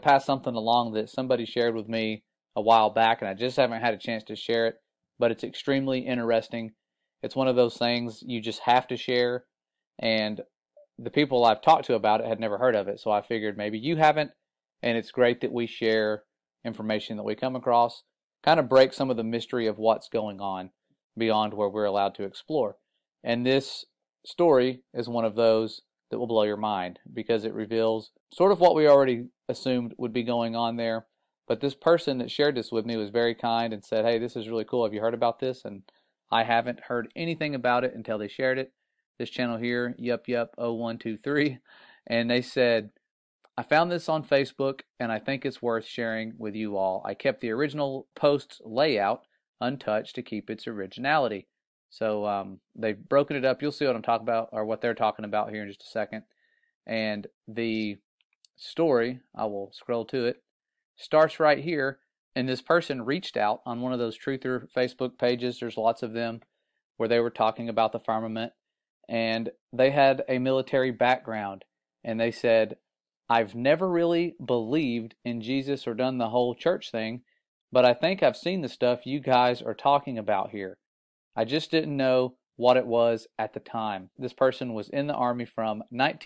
pass something along that somebody shared with me a while back, and I just haven't had a chance to share it, but it's extremely interesting. It's one of those things you just have to share, and the people I've talked to about it had never heard of it, so I figured maybe you haven't, and it's great that we share information that we come across, kind of break some of the mystery of what's going on beyond where we're allowed to explore. And this story is one of those that will blow your mind because it reveals sort of what we already assumed would be going on there. But this person that shared this with me was very kind and said, "Hey, this is really cool. Have you heard about this?" And I haven't heard anything about it until they shared it. This channel here, Yup0123, and they said, "I found this on Facebook and I think it's worth sharing with you all. I kept the original post's layout untouched to keep its originality." So they've broken it up. You'll see what I'm talking about, or what they're talking about here in just a second. And the story, I will scroll to it, starts right here. And this person reached out on one of those truther Facebook pages. There's lots of them where they were talking about the firmament. And they had a military background. And they said, "I've never really believed in Jesus or done the whole church thing, but I think I've seen the stuff you guys are talking about here. I just didn't know what it was at the time." This person was in the Army from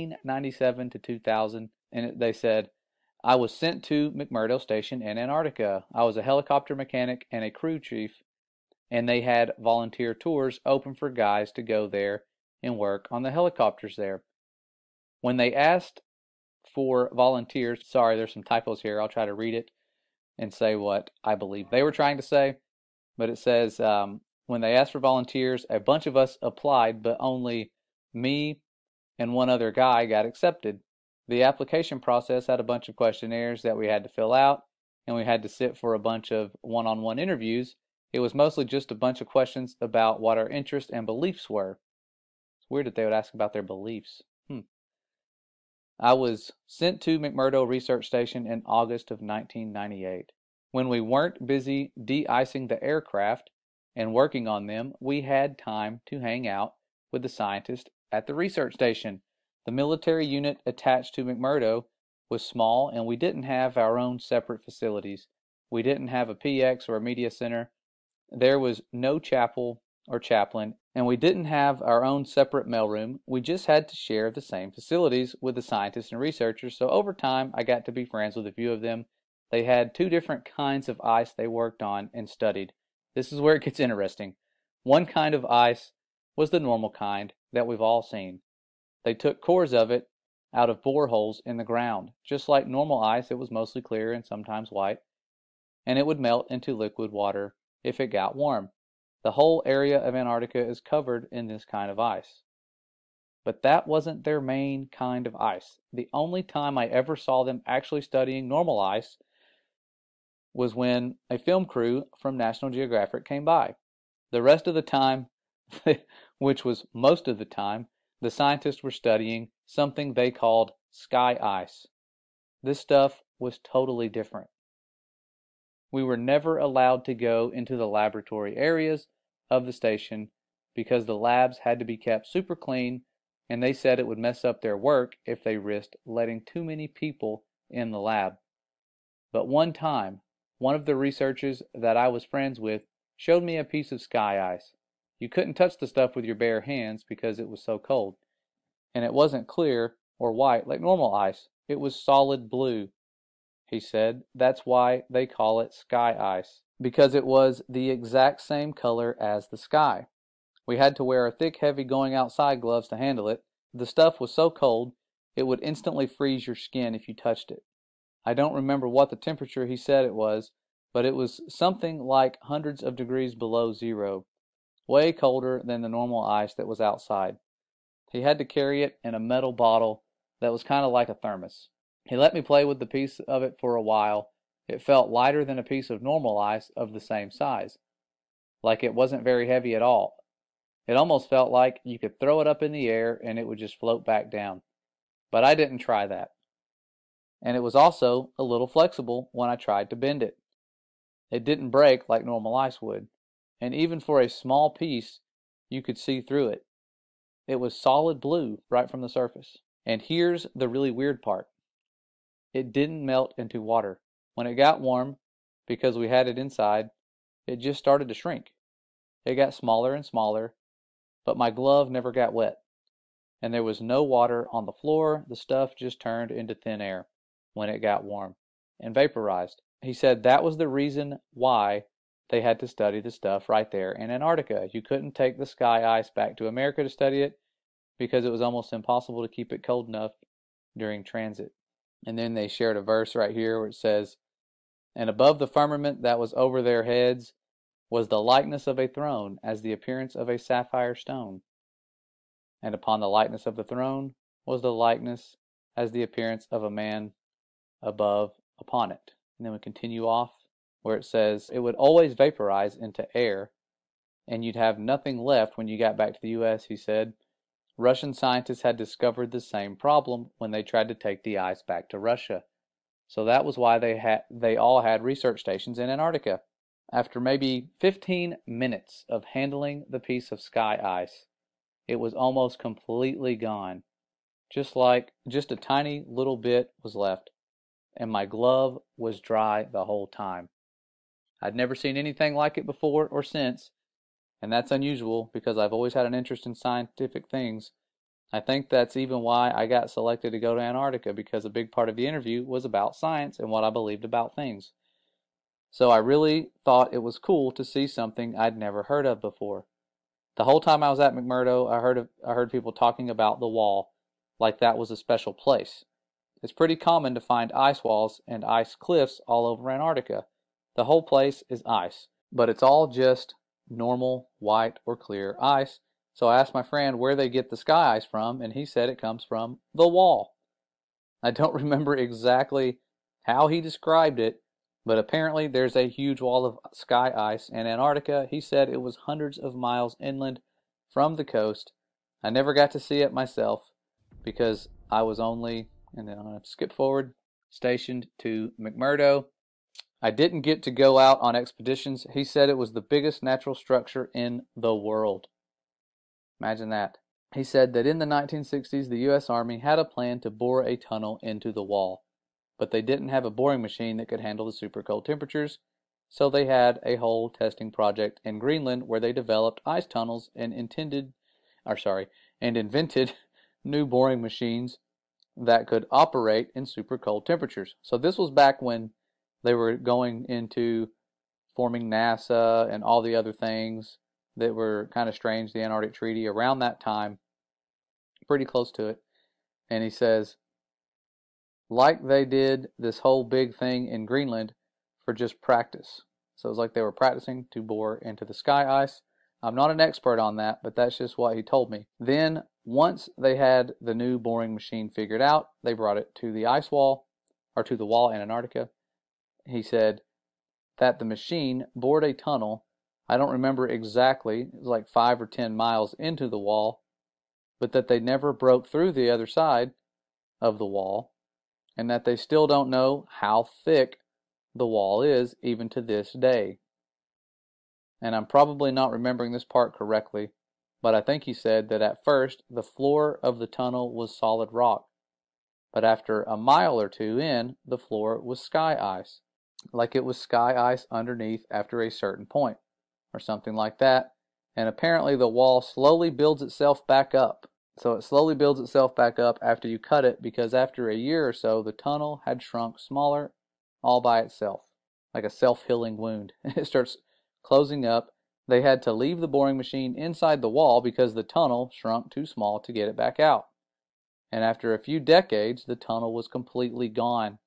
1997 to 2000, and they said, "I was sent to McMurdo Station in Antarctica. I was a helicopter mechanic and a crew chief, and they had volunteer tours open for guys to go there and work on the helicopters there. When they asked for volunteers," sorry, there's some typos here. I'll try to read it and say what I believe they were trying to say. But it says, when they asked for volunteers, a bunch of us applied, but only me and one other guy got accepted. The application process had a bunch of questionnaires that we had to fill out, and we had to sit for a bunch of one-on-one interviews. It was mostly just a bunch of questions about what our interests and beliefs were. It's weird that they would ask about their beliefs. I was sent to McMurdo Research Station in August of 1998. When we weren't busy de-icing the aircraft and working on them, we had time to hang out with the scientists at the research station. The military unit attached to McMurdo was small, and we didn't have our own separate facilities. We didn't have a PX or a media center. There was no chapel or chaplain, and we didn't have our own separate mailroom. We just had to share the same facilities with the scientists and researchers, so over time I got to be friends with a few of them. They had two different kinds of ice they worked on and studied. This is where it gets interesting. One kind of ice was the normal kind that we've all seen. They took cores of it out of boreholes in the ground. Just like normal ice, it was mostly clear and sometimes white, and it would melt into liquid water if it got warm. The whole area of Antarctica is covered in this kind of ice. But that wasn't their main kind of ice. The only time I ever saw them actually studying normal ice was when a film crew from National Geographic came by. The rest of the time, which was most of the time, the scientists were studying something they called sky ice. This stuff was totally different. We were never allowed to go into the laboratory areas of the station because the labs had to be kept super clean, and they said it would mess up their work if they risked letting too many people in the lab. But one time, one of the researchers that I was friends with showed me a piece of sky ice. You couldn't touch the stuff with your bare hands because it was so cold. And it wasn't clear or white like normal ice. It was solid blue. He said that's why they call it sky ice, because it was the exact same color as the sky. We had to wear our thick, heavy going outside gloves to handle it. The stuff was so cold, it would instantly freeze your skin if you touched it. I don't remember what the temperature he said it was, but it was something like hundreds of degrees below zero, way colder than the normal ice that was outside. He had to carry it in a metal bottle that was kind of like a thermos. He let me play with the piece of it for a while. It felt lighter than a piece of normal ice of the same size, like it wasn't very heavy at all. It almost felt like you could throw it up in the air and it would just float back down. But I didn't try that. And it was also a little flexible when I tried to bend it. It didn't break like normal ice would. And even for a small piece, you could see through it. It was solid blue right from the surface. And here's the really weird part. it didn't melt into water. When it got warm, because we had it inside, it just started to shrink. It got smaller and smaller, but my glove never got wet. And there was no water on the floor. The stuff just turned into thin air when it got warm and vaporized. He said that was the reason why they had to study the stuff right there in Antarctica. You couldn't take the sky ice back to America to study it because it was almost impossible to keep it cold enough during transit. And then they shared a verse right here where it says, "And above the firmament that was over their heads was the likeness of a throne, as the appearance of a sapphire stone. And upon the likeness of the throne was the likeness as the appearance of a man above upon it." And then we continue off where it says it would always vaporize into air and you'd have nothing left when you got back to the US, he said. Russian scientists had discovered the same problem when they tried to take the ice back to Russia. So that was why they all had research stations in Antarctica. After maybe 15 minutes of handling the piece of sky ice, it was almost completely gone. Just a tiny little bit was left, and my glove was dry the whole time. I'd never seen anything like it before or since, and that's unusual because I've always had an interest in scientific things. I think that's even why I got selected to go to Antarctica, because a big part of the interview was about science and what I believed about things. So I really thought it was cool to see something I'd never heard of before. The whole time I was at McMurdo, I heard people talking about the wall like that was a special place. It's pretty common to find ice walls and ice cliffs all over Antarctica. The whole place is ice, but it's all just normal white or clear ice. So I asked my friend where they get the sky ice from, and he said it comes from the wall. I don't remember exactly how he described it, but apparently there's a huge wall of sky ice in Antarctica. He said it was hundreds of miles inland from the coast. I never got to see it myself because I was only, and then I'm going to skip forward, stationed to McMurdo. I didn't get to go out on expeditions. He said it was the biggest natural structure in the world. Imagine that. He said that in the 1960s, the U.S. Army had a plan to bore a tunnel into the wall, but they didn't have a boring machine that could handle the super cold temperatures, so they had a whole testing project in Greenland where they developed ice tunnels and invented new boring machines that could operate in super cold temperatures. So this was back when they were going into forming NASA and all the other things that were kind of strange, the Antarctic Treaty, around that time, pretty close to it. And he says, like they did this whole big thing in Greenland for just practice. So it was like they were practicing to bore into the sky ice. I'm not an expert on that, but that's just what he told me. Then, once they had the new boring machine figured out, they brought it to the ice wall, or to the wall in Antarctica. He said that the machine bored a tunnel. I don't remember exactly, it was like 5 or 10 miles into the wall, but that they never broke through the other side of the wall, and that they still don't know how thick the wall is even to this day. And I'm probably not remembering this part correctly, but I think he said that at first the floor of the tunnel was solid rock, but after a mile or two in, the floor was sky ice, like it was sky ice underneath after a certain point, or something like that. And apparently the wall slowly builds itself back up. So it slowly builds itself back up after you cut it, because after a year or so, the tunnel had shrunk smaller all by itself, like a self-healing wound. It starts closing up. They had to leave the boring machine inside the wall because the tunnel shrunk too small to get it back out. And after a few decades, the tunnel was completely gone,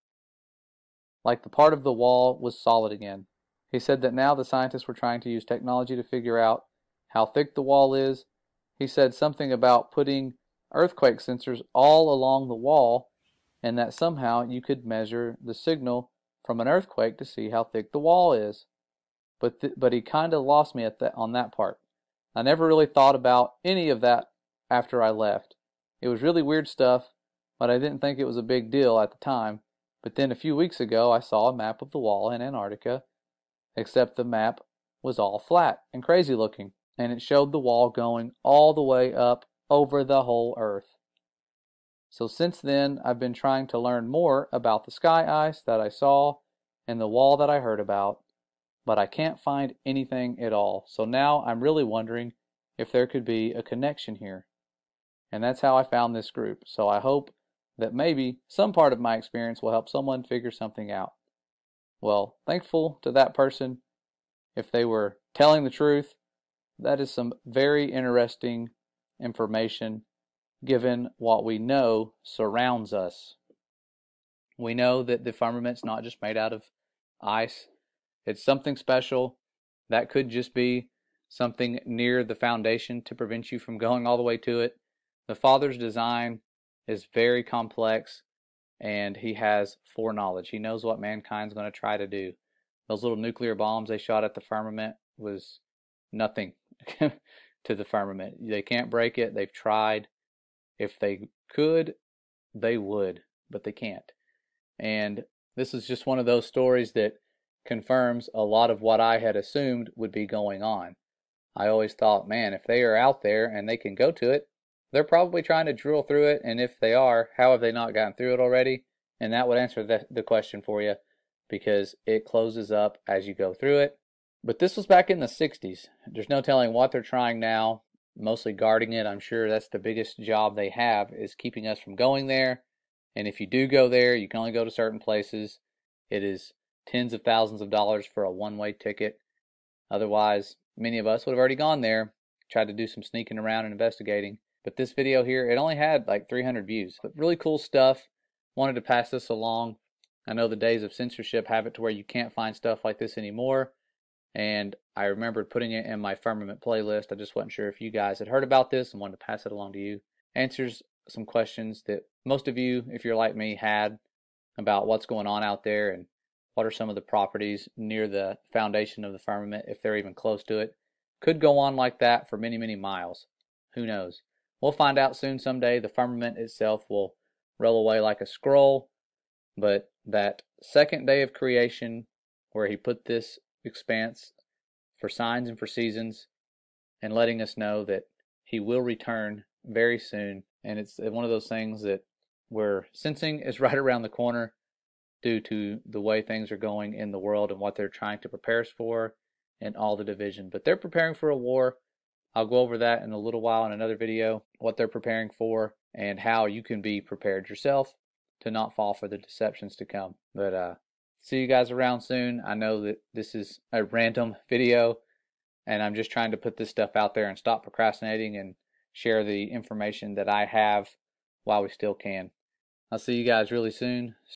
like the part of the wall was solid again. He said that now the scientists were trying to use technology to figure out how thick the wall is. He said something about putting earthquake sensors all along the wall, and that somehow you could measure the signal from an earthquake to see how thick the wall is. But he kind of lost me on that part. I never really thought about any of that after I left. It was really weird stuff, but I didn't think it was a big deal at the time. But then a few weeks ago, I saw a map of the wall in Antarctica, except the map was all flat and crazy looking, and it showed the wall going all the way up over the whole Earth. So since then, I've been trying to learn more about the sky ice that I saw and the wall that I heard about, but I can't find anything at all. So now I'm really wondering if there could be a connection here. And that's how I found this group. So I hope that maybe some part of my experience will help someone figure something out. Well, thankful to that person. If they were telling the truth, that is some very interesting information given what we know surrounds us. We know that the firmament's not just made out of ice. It's something special. That could just be something near the foundation to prevent you from going all the way to it. The Father's design is very complex, and he has foreknowledge. He knows what mankind's going to try to do. Those little nuclear bombs they shot at the firmament was nothing to the firmament. They can't break it. They've tried. If they could, they would, but they can't. And this is just one of those stories that confirms a lot of what I had assumed would be going on. I always thought, man, if they are out there and they can go to it, they're probably trying to drill through it. And if they are, how have they not gotten through it already? And that would answer the question for you, because it closes up as you go through it. But this was back in the 60s. There's no telling what they're trying now, mostly guarding it. I'm sure that's the biggest job they have, is keeping us from going there. And if you do go there, you can only go to certain places. It is tens of thousands of dollars for a one-way ticket. Otherwise, many of us would have already gone there, tried to do some sneaking around and investigating. But this video here, it only had like 300 views. But really cool stuff. Wanted to pass this along. I know the days of censorship have it to where you can't find stuff like this anymore. And I remembered putting it in my firmament playlist. I just wasn't sure if you guys had heard about this and wanted to pass it along to you. Answers some questions that most of you, if you're like me, had about what's going on out there and what are some of the properties near the foundation of the firmament, if they're even close to it. Could go on like that for many, many miles. Who knows? We'll find out soon someday. The firmament itself will roll away like a scroll, but that second day of creation where he put this expanse for signs and for seasons and letting us know that he will return very soon. And it's one of those things that we're sensing is right around the corner due to the way things are going in the world and what they're trying to prepare us for and all the division. But they're preparing for a war. I'll go over that in a little while in another video, what they're preparing for and how you can be prepared yourself to not fall for the deceptions to come. But see you guys around soon. I know that this is a random video and I'm just trying to put this stuff out there and stop procrastinating and share the information that I have while we still can. I'll see you guys really soon.